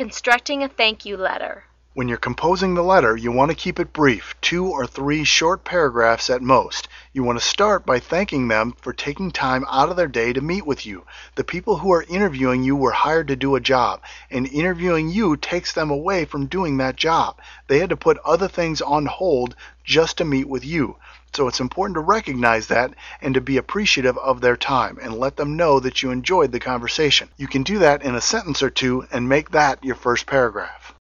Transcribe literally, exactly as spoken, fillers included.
constructing a thank you letter. When you're composing the letter, you want to keep it brief, two or three short paragraphs at most. You want to start by thanking them for taking time out of their day to meet with you. The people who are interviewing you were hired to do a job, and interviewing you takes them away from doing that job. They had to put other things on hold just to meet with you. So it's important to recognize that and to be appreciative of their time and let them know that you enjoyed the conversation. You can do that in a sentence or two and make that your first paragraph.